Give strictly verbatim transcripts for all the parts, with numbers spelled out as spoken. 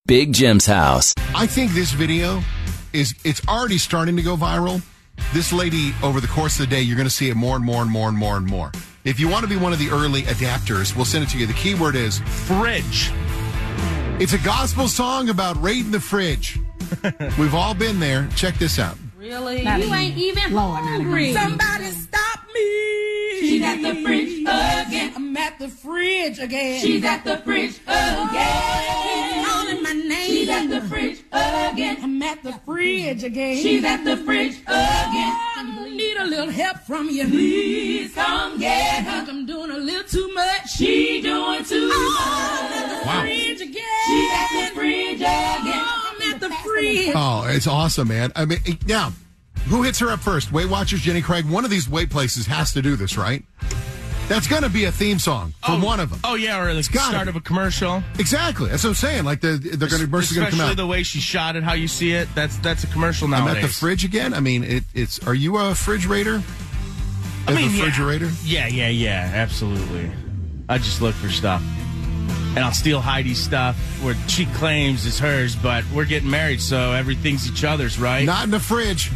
Big Jim's house. I think this video is, it's already starting to go viral. This lady, over the course of the day, you're going to see it more and more and more and more and more. If you want to be one of the early adapters, we'll send it to you. The keyword is fridge. It's a gospel song about raiding the fridge. We've all been there. Check this out. Really? Not you even. ain't even Lord, not hungry. even. Somebody stop me. She's at the fridge again. I'm at the fridge again. She's at the fridge again. Calling my name. She's at the fridge again. I'm at the fridge again. She's at the fridge again. I need a little help from you. Please come get her. I'm doing a little too much. She doing too much. Oh, wow. Fridge again. She's at the fridge again. Oh, I'm at the fridge. Oh, it's awesome, man. I mean, now, who hits her up first? Weight Watchers, Jenny Craig. One of these weight places has to do this, right? That's going to be a theme song for oh, one of them. Oh, yeah, or the It's gotta start be. of a commercial. Exactly. That's what I'm saying. Like, the, they're going to burst going to come Especially out. the way she shot it, how you see it. That's that's a commercial I'm nowadays. at the fridge again. I mean, it, it's. Are you a refrigerator? I mean, a refrigerator? Yeah, yeah, yeah, absolutely. I just look for stuff. And I'll steal Heidi's stuff where she claims is hers, but we're getting married, so everything's each other's, right? Not in the fridge.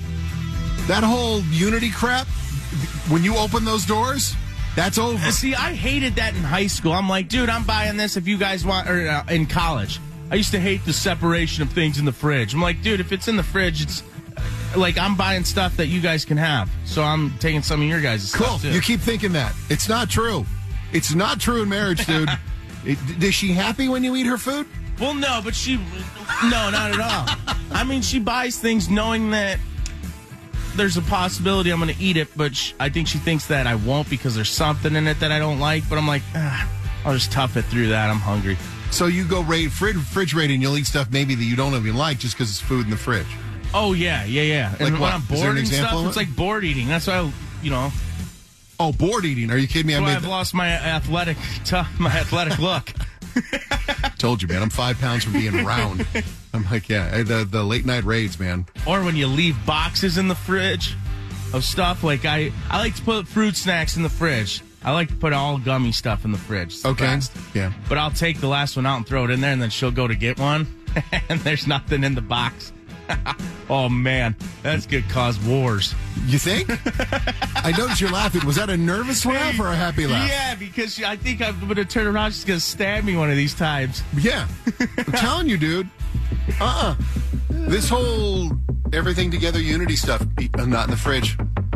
That whole unity crap, when you open those doors, that's over. See, I hated that in high school. I'm like, dude, I'm buying this if you guys want, or uh, in college. I used to hate the separation of things in the fridge. I'm like, dude, if it's in the fridge, it's uh, like I'm buying stuff that you guys can have. So I'm taking some of your guys' Cool. stuff, too. You keep thinking that. It's not true. It's not true in marriage, dude. it, is she happy when you eat her food? Well, no, but she... No, not at all. I mean, she buys things knowing that there's a possibility I'm going to eat it, but sh- I think she thinks that I won't because there's something in it that I don't like. But I'm like, ah, I'll just tough it through that. I'm hungry. So you go raid, frid, refrigerator and you'll eat stuff maybe that you don't even like just because it's food in the fridge. Oh, yeah, yeah, yeah. Like and what? when I'm Is there bored an and example stuff, of it's it? like bored eating. That's why, I, you know... Oh, board eating. Are you kidding me? I That's why made I've that- lost my athletic, t- my athletic look. Told you, man. I'm five pounds from being round. I'm like, yeah, the the late night raids, man. Or when you leave boxes in the fridge of stuff. Like, I, I like to put fruit snacks in the fridge. I like to put all gummy stuff in the fridge. It's the Okay. best. Yeah. But I'll take the last one out and throw it in there, and then she'll go to get one, and there's nothing in the box. Oh, man. That's going to cause wars. You think? I noticed you're laughing. Was that a nervous laugh or a happy laugh? Yeah, because she, I think I'm going to turn around. She's going to stab me one of these times. Yeah. I'm telling you, dude. Uh-uh. This whole everything together unity stuff, uh, not in the fridge.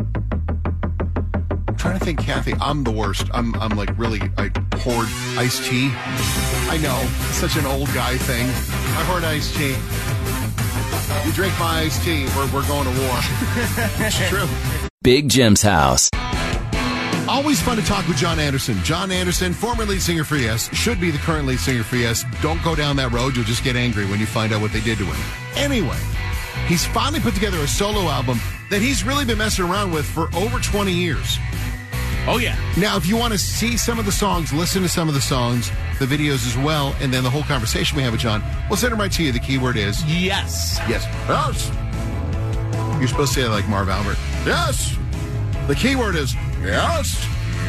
I'm trying to think, Kathy, I'm the worst. I'm I'm like really, I hoard iced tea. I know. It's such an old guy thing. I hoard iced tea. You drink my iced tea, we're, we're going to war. It's true. Big Jim's house. Always fun to talk with John Anderson. John Anderson, former lead singer for Yes, should be the current lead singer for Yes. Don't go down that road. You'll just get angry when you find out what they did to him. Anyway, he's finally put together a solo album that he's really been messing around with for over twenty years. Oh, yeah. Now, if you want to see some of the songs, listen to some of the songs, the videos as well, and then the whole conversation we have with John, we'll send them right to you. The keyword is... Yes. Yes. Yes. You're supposed to say it like Marv Albert. Yes. The keyword is yes.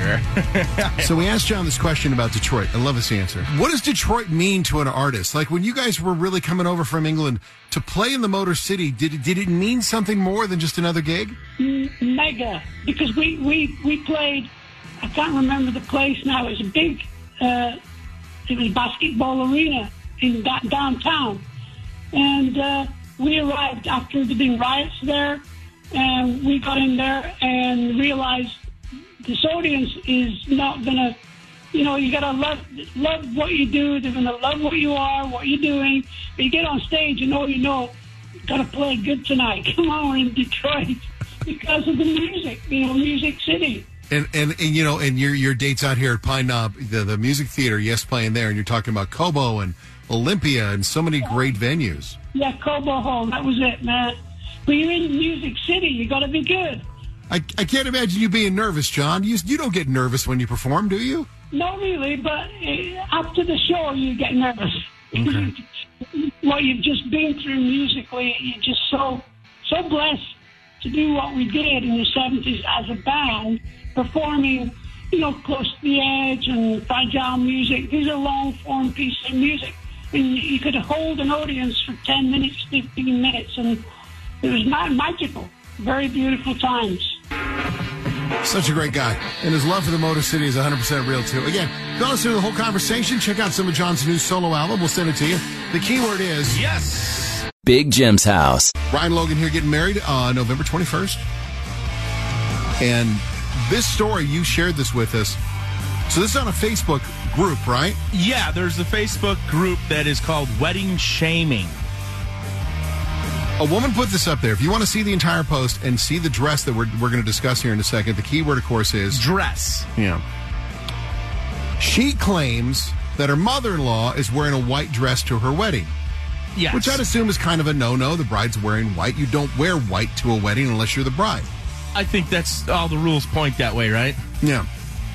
So we asked John this question about Detroit. I love this answer. What does Detroit mean to an artist? Like when you guys were really coming over from England to play in the Motor City, did it, did it mean something more than just another gig? Mega, because we, we, we played, I can't remember the place now, it was a big, uh, it was a basketball arena in da- downtown. And uh, we arrived after there being riots there, and we got in there and realized this audience is not going to, you know, you got to love love what you do. They're going to love what you are, what you're doing. But you get on stage and all you know, you got to play good tonight. Come on, we're in Detroit because of the music, you know, Music City. And, and, and you know, and your your dates out here at Pine Knob, the, the music theater, Yes, playing there, and you're talking about Cobo and Olympia and so many great venues. Yeah, Cobo Hall, that was it, man. But you're in Music City, you got to be good. I, I can't imagine you being nervous, John. You you don't get nervous when you perform, do you? Not really, but uh, after the show, you get nervous. Okay. What you've just been through musically, you're just so so blessed to do what we did in the seventies as a band, performing, you know, Close to the Edge and Fragile Music. These are long-form pieces of music. and you could hold an audience for ten minutes, fifteen minutes, and it was ma- magical. Very beautiful times. Such a great guy. And his love for the Motor City is one hundred percent real, too. Again, if you want to listen to the whole conversation, check out some of John's new solo album. We'll send it to you. The keyword is... Yes! Big Jim's house. Ryan Logan here getting married on November twenty-first. And this story, you shared this with us. So this is on a Facebook group, right? Yeah, there's a Facebook group that is called Wedding Shaming. A woman put this up there. If you want to see the entire post and see the dress that we're, we're going to discuss here in a second, the keyword, of course, is... Dress. Yeah. She claims that her mother-in-law is wearing a white dress to her wedding. Yes. Which I'd assume is kind of a no-no. The bride's wearing white. You don't wear white to a wedding unless you're the bride. I think that's all the rules point that way, right? Yeah.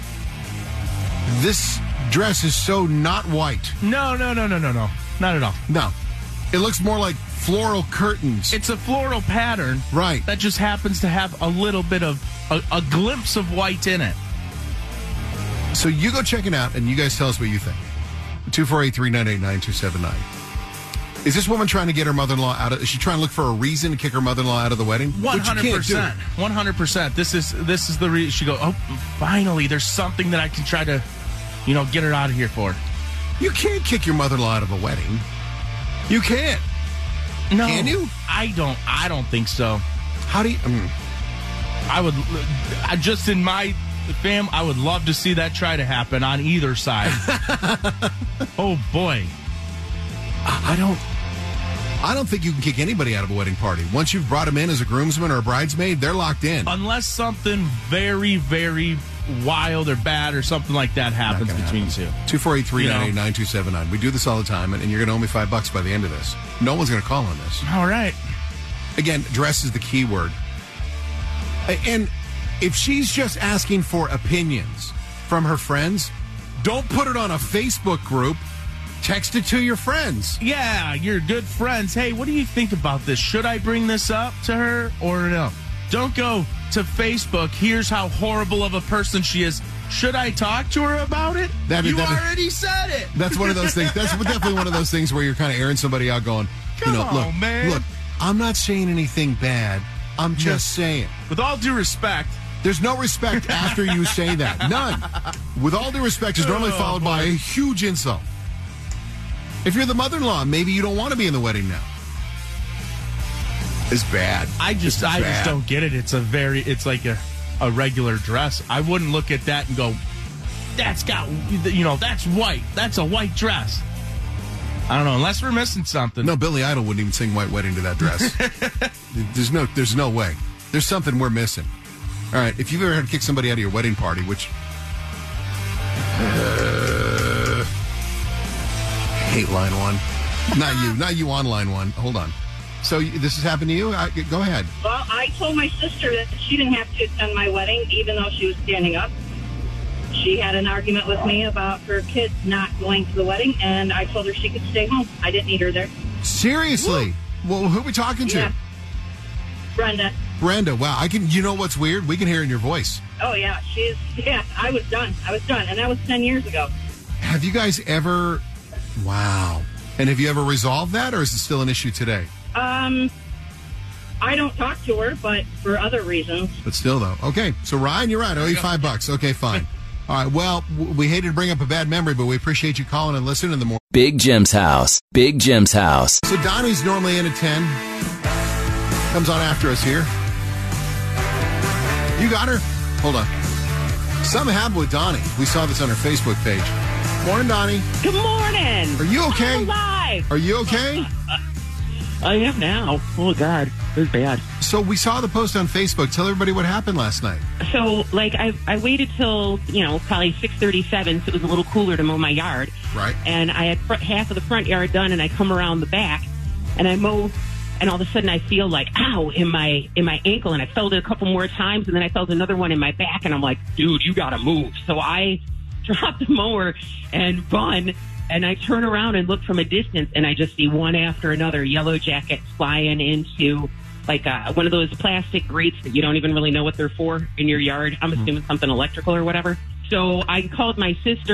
This dress is so not white. No, no, no, no, no, no. Not at all. No. It looks more like floral curtains. It's a floral pattern. Right. That just happens to have a little bit of, a, a glimpse of white in it. So you go check it out, and you guys tell us what you think. two four eight, three nine eight, nine two seven nine. Is this woman trying to get her mother-in-law out of... Is she trying to look for a reason to kick her mother-in-law out of the wedding? one hundred percent. one hundred percent. This is this is the reason. She go, oh, finally, there's something that I can try to, you know, get her out of here for. You can't kick your mother-in-law out of a wedding. You can't. No. Can you? I don't. I don't think so. How do you... Mm. I would... I just in my... Fam, I would love to see that try to happen on either side. Oh, boy. I don't... I don't think you can kick anybody out of a wedding party. Once you've brought them in as a groomsman or a bridesmaid, they're locked in. Unless something very, very wild or bad or something like that happens between you two. two four eight, three nine eight, nine two seven nine. We do this all the time, and, and you're going to owe me five bucks by the end of this. No one's going to call on this. All right. Again, dress is the key word. And if she's just asking for opinions from her friends, don't put it on a Facebook group. Text it to your friends. Yeah, your good friends. Hey, what do you think about this? Should I bring this up to her or no? Don't go to Facebook. Here's how horrible of a person she is. Should I talk to her about it? That, you that, already said it. That's one of those things. That's definitely one of those things where you're kind of airing somebody out going, Come you know, on, look, man. look, I'm not saying anything bad. I'm just Yeah. saying. With all due respect. There's no respect after you say that. None. With all due respect is normally Oh, followed boy. by a huge insult. If you're the mother-in-law, maybe you don't want to be in the wedding now. It's bad. I just It's I bad. just don't get it. It's a very it's like a, a regular dress. I wouldn't look at that and go, that's got you know, that's white. That's a white dress. I don't know, unless we're missing something. No, Billy Idol wouldn't even sing White Wedding to that dress. there's no there's no way. There's something we're missing. All right, if you've ever had to kick somebody out of your wedding party, which uh, hate line one. Not you, not you on line one. Hold on. So you, this has happened to you? I, go ahead. Well, I told my sister that she didn't have to attend my wedding, even though she was standing up. She had an argument with me about her kids not going to the wedding, and I told her she could stay home. I didn't need her there. Seriously? Well, who are we talking to? Yeah. Brenda. Brenda. Wow. I can. You know what's weird? We can hear it in your voice. Oh, yeah. She's, yeah, I was done. I was done. And that was ten years ago. Have you guys ever? Wow. And have you ever resolved that, or is it still an issue today? Um, I don't talk to her, but for other reasons. But still, though. Okay. So, Ryan, you're right. I owe you five bucks. Okay, fine. All right. Well, w- we hated to bring up a bad memory, but we appreciate you calling and listening in the morning. Big Jim's house. Big Jim's house. So, Donnie's normally in at ten. Comes on after us here. You got her? Hold on. Something happened with Donnie. We saw this on her Facebook page. Morning, Donnie. Good morning. Are you okay? I'm alive. Are you okay? I am now. Oh, God. It was bad. So we saw the post on Facebook. Tell everybody what happened last night. So, like, I I waited till, you know, probably six thirty-seven, so it was a little cooler to mow my yard. Right. And I had fr- half of the front yard done, and I come around the back, and I mow, and all of a sudden I feel like, ow, in my in my ankle, and I felt it a couple more times, and then I felt another one in my back, and I'm like, dude, you got to move. So I dropped the mower and run, and I turn around and look from a distance, and I just see one after another yellow jackets flying into, like, uh, one of those plastic grates that you don't even really know what they're for in your yard. I'm assuming something electrical or whatever. So I called my sister,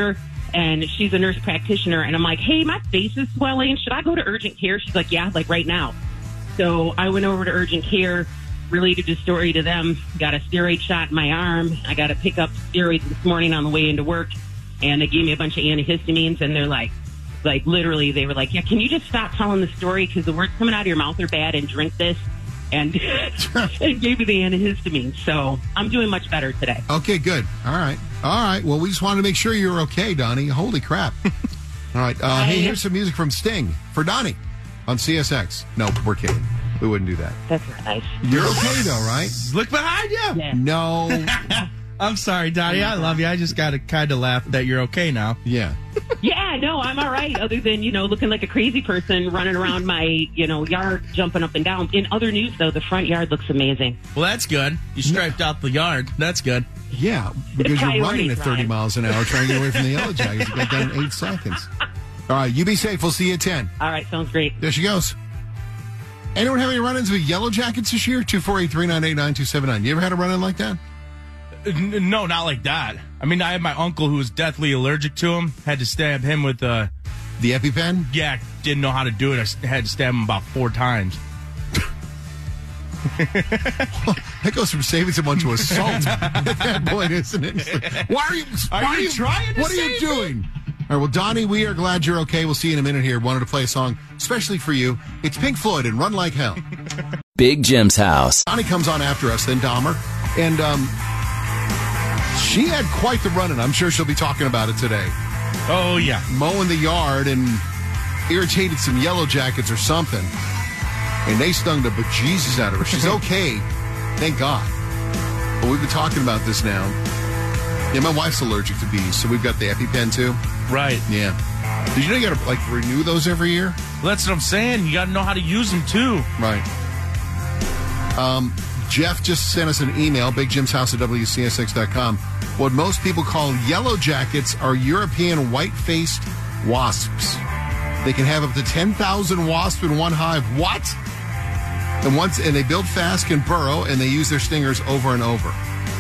and she's a nurse practitioner. And I'm like, hey, my face is swelling. Should I go to urgent care? She's like, yeah, like right now. So I went over to urgent care, related the story to them, got a steroid shot in my arm. I got to pick up steroids this morning on the way into work, and they gave me a bunch of antihistamines, and they're like, like literally, they were like, yeah, can you just stop telling the story because the words coming out of your mouth are bad and drink this? And it gave me the antihistamine. So I'm doing much better today. Okay, good. All right. All right. Well, we just wanted to make sure you were okay, Donnie. Holy crap. All right. Uh, hey, here's some music from Sting for Donnie on C S X. No, we're kidding. We wouldn't do that. That's nice. You're okay, though, right? Look behind you. Yeah. No. I'm sorry, Donnie. I love you. I just got to kind of laugh that you're okay now. Yeah. Yeah, no, I'm all right. Other than, you know, looking like a crazy person running around my, you know, yard, jumping up and down. In other news, though, the front yard looks amazing. Well, that's good. You striped out the yard. That's good. Yeah, because you're running at thirty drive. miles an hour trying to get away from the Yellow Jackets. You got done in eight seconds. All right, you be safe. We'll see you at ten. All right, sounds great. There she goes. Anyone have any run-ins with Yellow Jackets this year? two four eight, three nine eight, nine two seven nine. You ever had a run-in like that? N- No, not like that. I mean, I had my uncle who was deathly allergic to him. Had to stab him with uh The EpiPen? Yeah, didn't know how to do it. I s- had to stab him about four times. That goes from saving someone to assault at that point, isn't it? It's like, why are you, Are why you trying to What are you save doing? All right, well, Donnie, we are glad you're okay. We'll see you in a minute here. Wanted to play a song, especially for you. It's Pink Floyd and Run Like Hell. Big Jim's house. Donnie comes on after us, then Dahmer. And um, she had quite the run-in. I'm sure she'll be talking about it today. Oh, yeah. Mowing the yard and irritated some Yellow Jackets or something. And they stung the bejesus out of her. She's okay. Thank God. But we've been talking about this now. Yeah, my wife's allergic to bees, so we've got the EpiPen too. Right. Yeah. Did you know you got to like renew those every year? Well, that's what I'm saying. You got to know how to use them, too. Right. Um, Jeff just sent us an email, big jims house at W C S X dot com. What most people call Yellow Jackets are European white-faced wasps. They can have up to ten thousand wasps in one hive. What? And once, and they build fast, can burrow, and they use their stingers over and over.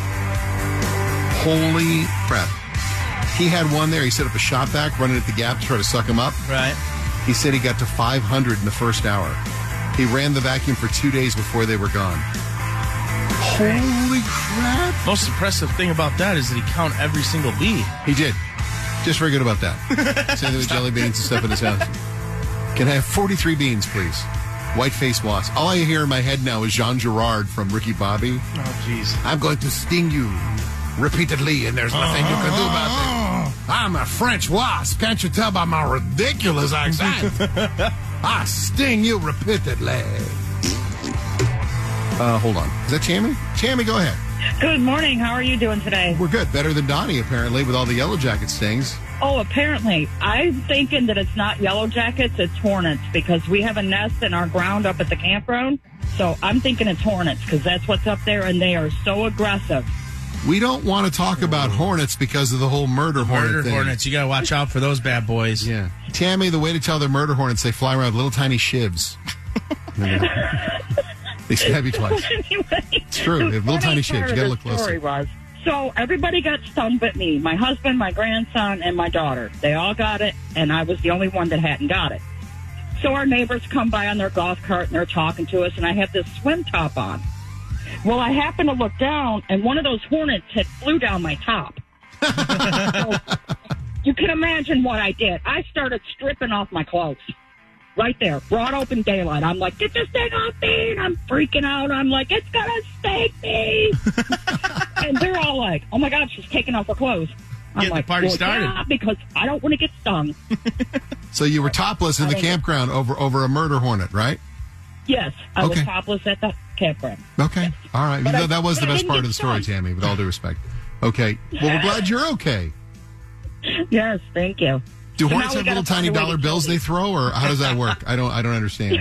Holy crap. He had one there. He set up a shot vac, running at the gap to try to suck him up. Right. He said he got to five hundred in the first hour. He ran the vacuum for two days before they were gone. Holy crap. Most impressive thing about that is that he count every single bee. He did. Just very good about that. Same thing with jelly beans and stuff in his house. Can I have forty-three beans, please? White-faced wasp. All I hear in my head now is Jean Girard from Ricky Bobby. Oh, jeez. I'm going to sting you repeatedly, and there's nothing you can do about it. I'm a French wasp. Can't you tell by my ridiculous accent? I sting you repeatedly. Uh, hold on. Is that Tammy? Tammy, go ahead. Good morning. How are you doing today? We're good. Better than Donnie, apparently, with all the Yellow Jacket stings. Oh, apparently. I'm thinking that it's not Yellow Jackets, it's hornets, because we have a nest in our ground up at the campground. So I'm thinking it's hornets, because that's what's up there, and they are so aggressive. We don't want to talk about hornets because of the whole murder hornet Murder thing. hornets. You got to watch out for those bad boys. Yeah. Tammy, the way to tell they're murder hornets, they fly around with little tiny shivs. They stab you twice. Anyway, It's true. They have little tiny shivs. You got to look closer. Was, so everybody got stung but me. My husband, my grandson, and my daughter. They all got it, and I was the only one that hadn't got it. So our neighbors come by on their golf cart, and they're talking to us, and I have this swim top on. Well, I happened to look down, and one of those hornets had flew down my top. So you can imagine what I did. I started stripping off my clothes. Right there, broad open daylight. I'm like, get this thing off me. And I'm freaking out. I'm like, it's going to sting me. And they're all like, oh, my God, she's taking off her clothes. I'm Get the like, party well, started. yeah, because I don't want to get stung. So you were topless in the campground over over a murder hornet, right? Yes, I was Okay. topless at the campground. Okay. All right. But No, I- that was the but I best didn't part get of the story, stung. Tammy, with all due respect. Okay. Well, we're glad you're okay. Yes, thank you. Do So now hornets we have gotta little find tiny a way to dollar kill bills they these. throw, or how does that work? I don't I don't understand.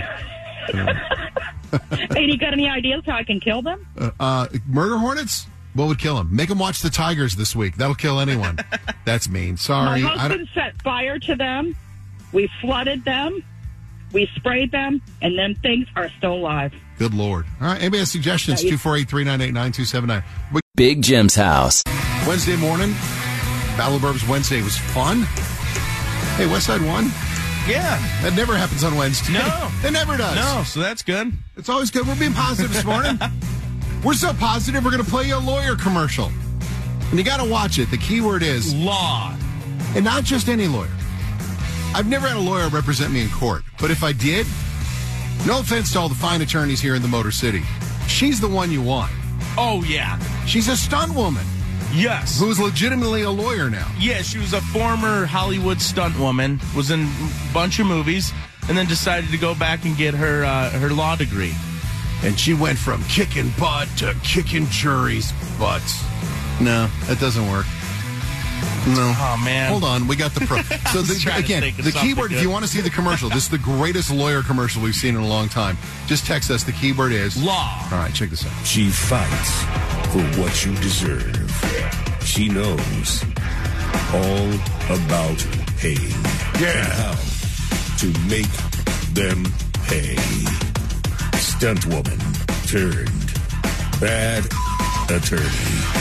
Hey, you got any ideas how I can kill them? Uh, uh, murder hornets? What would kill them? Make them watch the Tigers this week. That'll kill anyone. That's mean. Sorry. My I don't- husband set fire to them. We flooded them. We sprayed them, and them things are still alive. Good Lord. All right. Anybody has suggestions? Yeah, you- two four eight, three nine eight, nine two seven nine. Big Jim's house. Wednesday morning, Battle of Burbs Wednesday was fun. Hey, Westside won? Yeah. That never happens on Wednesday. No. It never does. No, so that's good. It's always good. We're being positive this morning. We're so positive, we're going to play you a lawyer commercial. And you got to watch it. The key word is law. And not just any lawyer. I've never had a lawyer represent me in court. But if I did, no offense to all the fine attorneys here in the Motor City, she's the one you want. Oh, yeah. She's a stunt woman. Yes. Who's legitimately a lawyer now. Yeah, she was a former Hollywood stunt woman, was in a bunch of movies, and then decided to go back and get her uh, her law degree. And she went from kicking butt to kicking juries' butts. No, that doesn't work. No. Oh, man. Hold on. We got the pro. So, the, again, the keyword, if you want to see the commercial, this is the greatest lawyer commercial we've seen in a long time. Just text us. The keyword is law. All right, check this out. She fights for what you deserve. She knows all about pain. Yeah. And how to make them pay. Stunt woman turned bad attorney.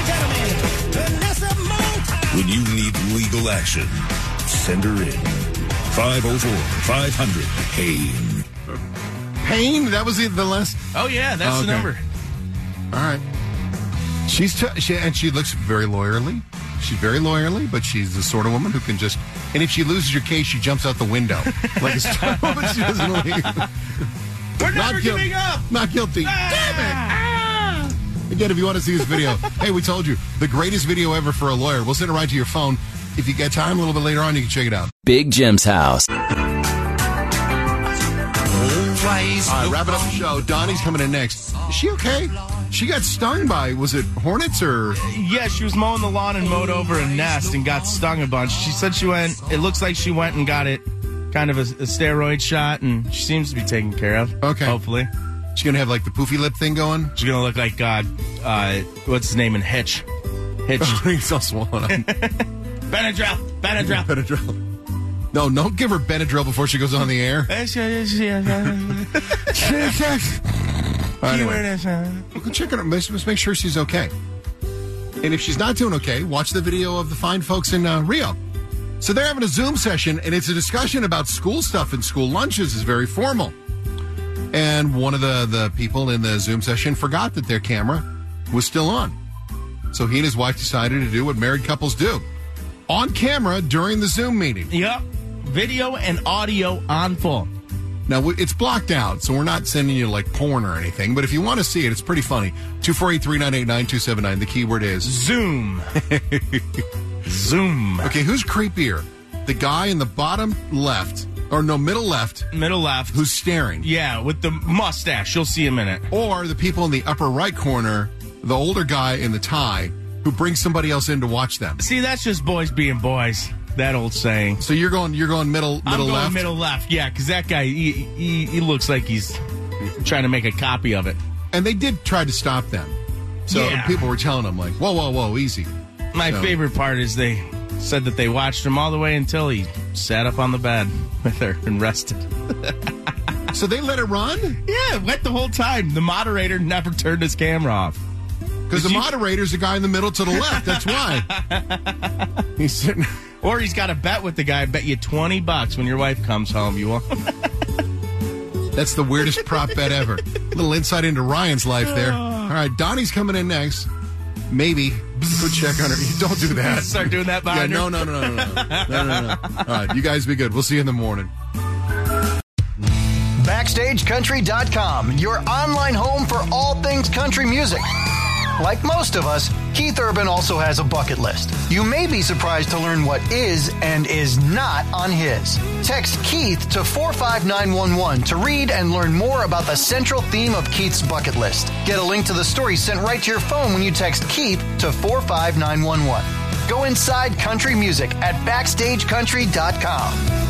When you need legal action, send her in. five oh four, five hundred, pain. Pain? That was the, the last? Oh, yeah, that's oh, okay. the number. All right. She's t- she, and she looks very lawyerly. She's very lawyerly, but she's the sort of woman who can just, and if she loses your case, she jumps out the window. Like a stunt woman, she doesn't leave. We're Not never guil- giving up. Not guilty. Ah! Damn it. Ah! Again, if you want to see this video, hey, we told you, the greatest video ever for a lawyer. We'll send it right to your phone. If you get time a little bit later on, you can check it out. Big Jim's house. All right, wrapping up the show. Donnie's coming in next. Is she okay? She got stung by, was it hornets or? Yeah, she was mowing the lawn and mowed over a nest and got stung a bunch. She said she went, it looks like she went and got it, kind of a, a steroid shot, and she seems to be taken care of. Okay. Hopefully. She's going to have like the poofy lip thing going? She's going to look like, uh, uh, what's his name in Hitch? Hitch. He's all swollen up. Benadryl. Benadryl. Benadryl. No, don't give her Benadryl before she goes on the air. Anyway, we'll check her. Let's make sure she's okay. And if she's not doing okay, watch the video of the fine folks in uh, Rio. So they're having a Zoom session, and it's a discussion about school stuff and school lunches is very formal. And one of the, the people in the Zoom session forgot that their camera was still on. So he and his wife decided to do what married couples do. On camera during the Zoom meeting. Yep. Video and audio on full. Now, it's blocked out, so we're not sending you, like, porn or anything. But if you want to see it, it's pretty funny. two four eight, three nine eight, nine two seven nine. The keyword is Zoom. Zoom. Okay, who's creepier? The guy in the bottom left, or no, middle left. Middle left. Who's staring. Yeah, with the mustache. You'll see in a minute. Or the people in the upper right corner, the older guy in the tie, who brings somebody else in to watch them. See, that's just boys being boys. That old saying. So you're going, you're going middle, middle I'm going left. middle left, yeah, because that guy, he, he he looks like he's trying to make a copy of it. And they did try to stop them. So Yeah. people were telling them, like, whoa, whoa, whoa, easy. My So- favorite part is they said that they watched him all the way until he sat up on the bed with her and rested. So they let it run? Yeah, it went the whole time. The moderator never turned his camera off. Because the Did you- moderator's the guy in the middle to the left. That's why. He's sitting. Or he's got a bet with the guy. I bet you twenty bucks when your wife comes home. You want? That's the weirdest prop bet ever. A little insight into Ryan's life there. All right, Donnie's coming in next. Maybe. Go check on her. Don't do that. Start doing that Yeah, behind no, her? no, no, no, no, no, no, no, no. All right, you guys be good. We'll see you in the morning. Backstage Country dot com, your online home for all things country music. Like most of us, Keith Urban also has a bucket list. You may be surprised to learn what is and is not on his. Text Keith to four five nine one one to read and learn more about the central theme of Keith's bucket list. Get a link to the story sent right to your phone when you text Keith to four five nine one one. Go inside country music at Backstage Country dot com.